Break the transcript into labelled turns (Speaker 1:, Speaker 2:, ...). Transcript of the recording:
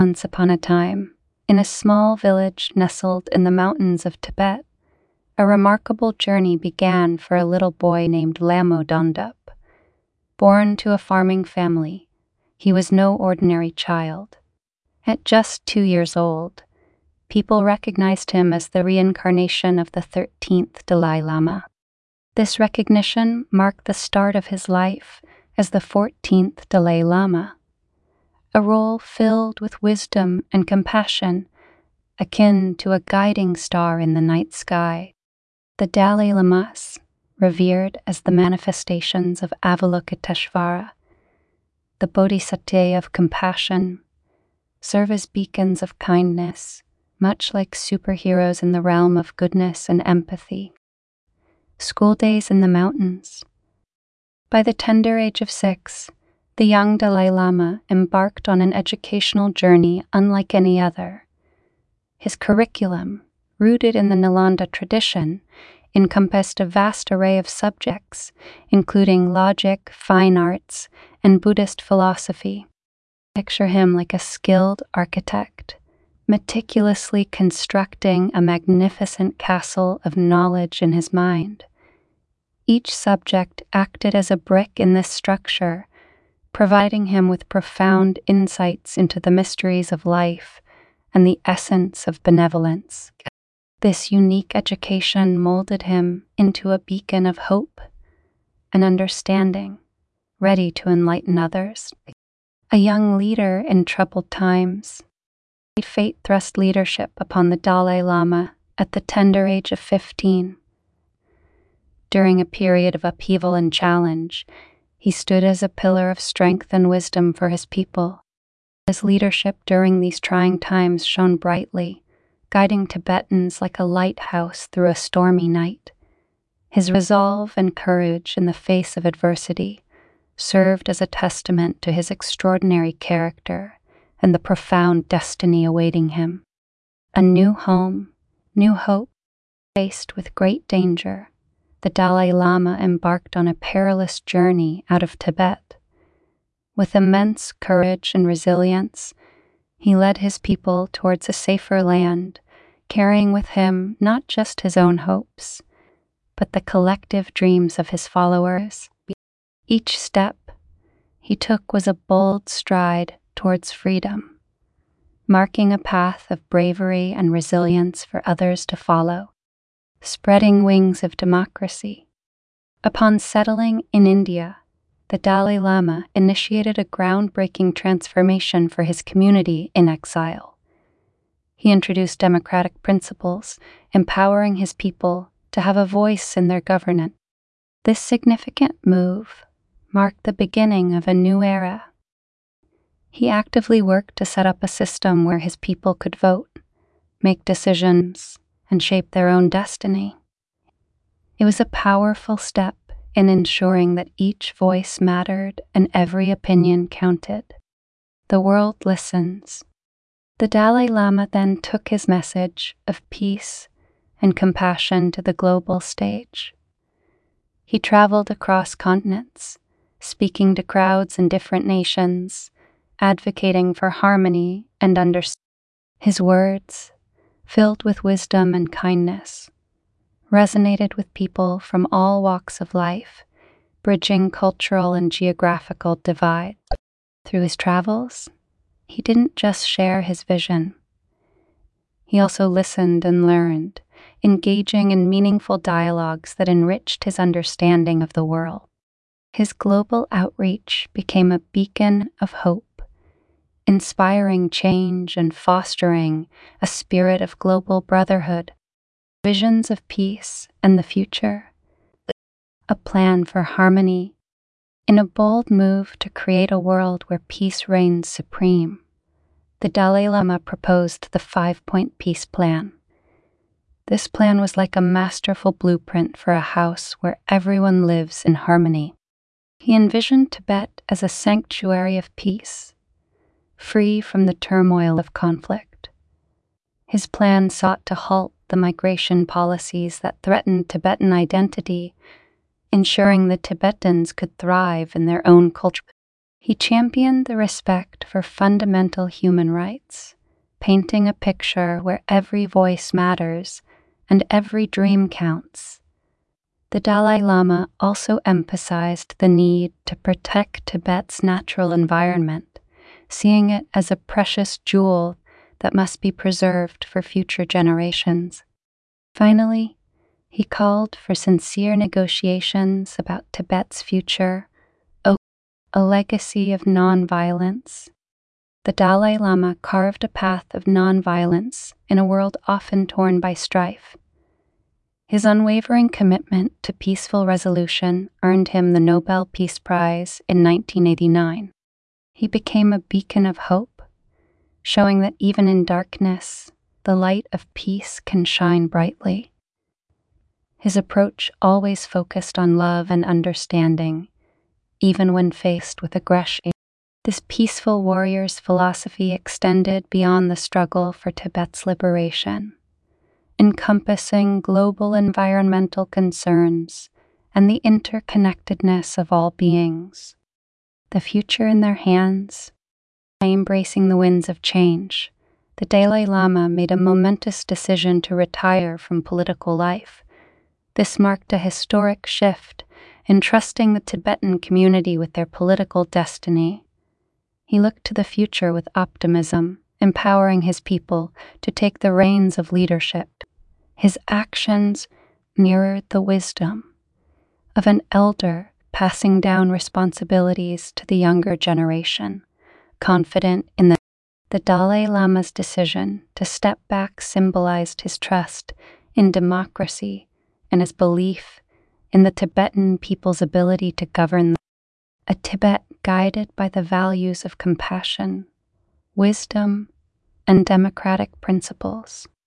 Speaker 1: Once upon a time, in a small village nestled in the mountains of Tibet, a remarkable journey began for a little boy named Lamo Dondup. Born to a farming family, he was no ordinary child. At just 2 years old, people recognized him as the reincarnation of the 13th Dalai Lama. This recognition marked the start of his life as the 14th Dalai Lama, a role filled with wisdom and compassion, akin to a guiding star in the night sky. The Dalai Lamas, revered as the manifestations of Avalokiteshvara, the Bodhisattva of compassion, serve as beacons of kindness, much like superheroes in the realm of goodness and empathy. School days in the mountains. By the tender age of 6, the young Dalai Lama embarked on an educational journey unlike any other. His curriculum, rooted in the Nalanda tradition, encompassed a vast array of subjects, including logic, fine arts, and Buddhist philosophy. Picture him like a skilled architect, meticulously constructing a magnificent castle of knowledge in his mind. Each subject acted as a brick in this structure, providing him with profound insights into the mysteries of life and the essence of benevolence. This unique education molded him into a beacon of hope and understanding, ready to enlighten others. A young leader in troubled times, fate thrust leadership upon the Dalai Lama at the tender age of 15. During a period of upheaval and challenge, he stood as a pillar of strength and wisdom for his people. His leadership during these trying times shone brightly, guiding Tibetans like a lighthouse through a stormy night. His resolve and courage in the face of adversity served as a testament to his extraordinary character and the profound destiny awaiting him. A new home, new hope. Faced with great danger, the Dalai Lama embarked on a perilous journey out of Tibet. With immense courage and resilience, he led his people towards a safer land, carrying with him not just his own hopes, but the collective dreams of his followers. Each step he took was a bold stride towards freedom, marking a path of bravery and resilience for others to follow. Spreading wings of democracy. Upon settling in India, the Dalai Lama initiated a groundbreaking transformation for his community in exile. He introduced democratic principles, empowering his people to have a voice in their governance. This significant move marked the beginning of a new era. He actively worked to set up a system where his people could vote, make decisions, and shape their own destiny. It was a powerful step in ensuring that each voice mattered and every opinion counted. The world listens. The Dalai Lama then took his message of peace and compassion to the global stage. He traveled across continents, speaking to crowds in different nations, advocating for harmony and understanding. His words, filled with wisdom and kindness, resonated with people from all walks of life, bridging cultural and geographical divides. Through his travels, he didn't just share his vision. He also listened and learned, engaging in meaningful dialogues that enriched his understanding of the world. His global outreach became a beacon of hope, inspiring change and fostering a spirit of global brotherhood. Visions of peace and the future. A plan for harmony. In a bold move to create a world where peace reigns supreme, the Dalai Lama proposed the 5-point peace plan. This plan was like a masterful blueprint for a house where everyone lives in harmony. He envisioned Tibet as a sanctuary of peace, free from the turmoil of conflict. His plan sought to halt the migration policies that threatened Tibetan identity, ensuring that Tibetans could thrive in their own culture. He championed the respect for fundamental human rights, painting a picture where every voice matters and every dream counts. The Dalai Lama also emphasized the need to protect Tibet's natural environment, seeing it as a precious jewel that must be preserved for future generations. Finally, he called for sincere negotiations about Tibet's future, a legacy of nonviolence. The Dalai Lama carved a path of nonviolence in a world often torn by strife. His unwavering commitment to peaceful resolution earned him the Nobel Peace Prize in 1989. He became a beacon of hope, showing that even in darkness, the light of peace can shine brightly. His approach always focused on love and understanding, even when faced with aggression. This peaceful warrior's philosophy extended beyond the struggle for Tibet's liberation, encompassing global environmental concerns and the interconnectedness of all beings. The future in their hands. By embracing the winds of change, the Dalai Lama made a momentous decision to retire from political life. This marked a historic shift, entrusting the Tibetan community with their political destiny. He looked to the future with optimism, empowering his people to take the reins of leadership. His actions mirrored the wisdom of an elder passing down responsibilities to the younger generation, confident in the Dalai Lama's decision to step back symbolized his trust in democracy and his belief in the Tibetan people's ability to govern a Tibet guided by the values of compassion, wisdom, and democratic principles.